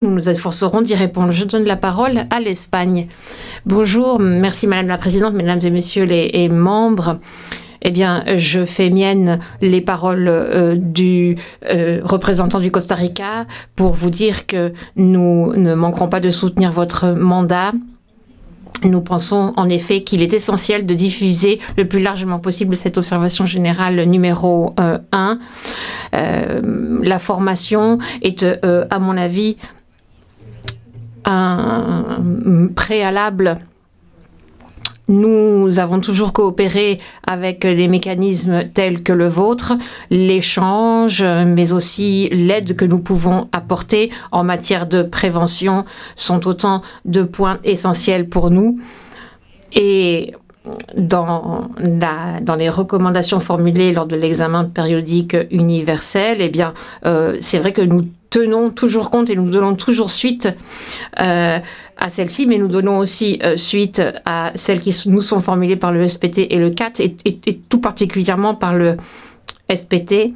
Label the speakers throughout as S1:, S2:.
S1: Nous nous efforcerons d'y répondre. Je donne la parole à l'Espagne. Bonjour, merci Madame la Présidente, Mesdames et Messieurs les membres. Eh bien, je fais mienne les paroles du représentant du Costa Rica pour vous dire que nous ne manquerons pas de soutenir votre mandat. Nous pensons en effet qu'il est essentiel de diffuser le plus largement possible cette observation générale numéro 1. La formation est, à mon avis, un préalable. Nous avons toujours coopéré avec les mécanismes tels que le vôtre, l'échange, mais aussi l'aide que nous pouvons apporter en matière de prévention sont autant de points essentiels pour nous. Et dans les recommandations formulées lors de l'examen périodique universel, eh bien, c'est vrai que nous tenons toujours compte et nous donnons toujours suite à celles-ci, mais nous donnons aussi suite à celles qui nous sont formulées par le SPT et le CAT, et tout particulièrement par le SPT.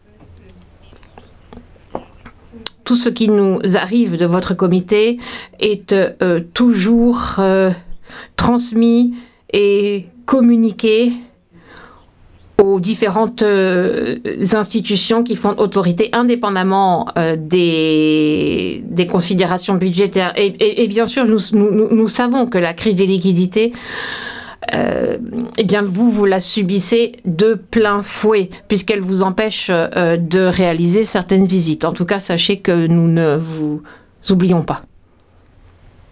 S1: Tout ce qui nous arrive de votre comité est toujours transmis et communiqué aux différentes institutions qui font autorité indépendamment des considérations budgétaires. Et bien sûr, nous savons que la crise des liquidités, eh bien, vous la subissez de plein fouet, puisqu'elle vous empêche de réaliser certaines visites. En tout cas, sachez que nous ne vous oublions pas.